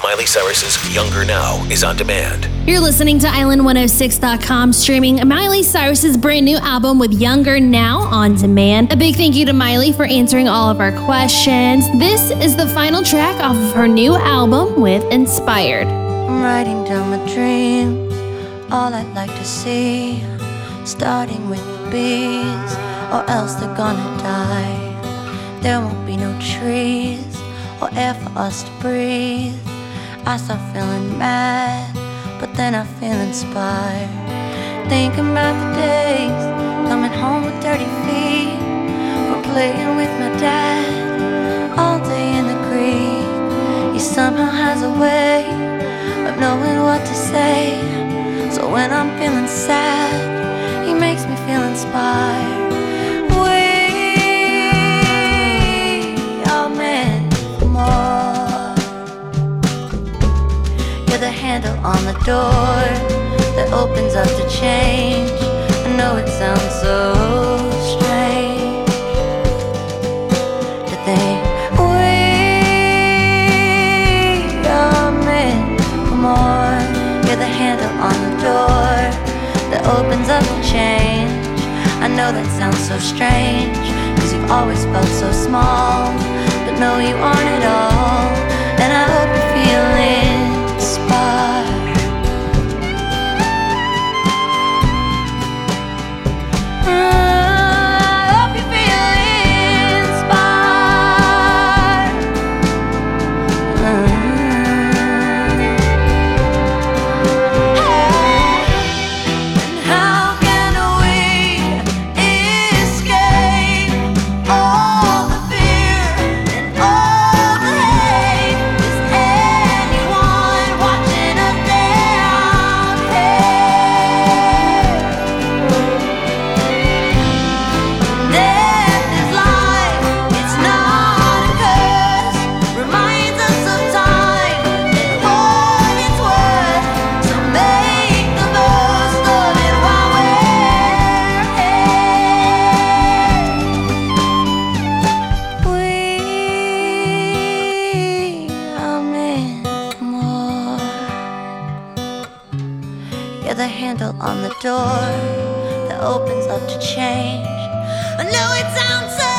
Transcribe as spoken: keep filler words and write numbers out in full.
Miley Cyrus's Younger Now is on demand. You're listening to Island one oh six dot com, streaming Miley Cyrus's brand new album with Younger Now on demand. A big thank you to Miley for answering all of our questions. This is the final track off of her new album with Inspired. I'm writing down my dreams, all I'd like to see, starting with the bees, or else they're gonna die. There won't be no trees or air for us to breathe. I start feeling mad, but then I feel inspired. Thinking about the days, coming home with dirty feet, from playing with my dad, all day in the creek. He somehow has a way of knowing what to say, so when I'm feeling sad, he makes me feel inspired. The handle on the door that opens up to change. I know it sounds so strange to think we are meant for more. You're the handle on the door that opens up to change. I know that sounds so strange, cause you've always felt so small, but no, you aren't at all. And I hope you're feeling inspired. I hope you feel inspired. And how can we escape all the fear and all the hate? Is anyone watching us down here? Death is life, it's not a curse. Reminds us of time and what it's worth. So make the most of it while we're here. We are meant for more. You're the handle on the door that opens up to change. I know it sounds so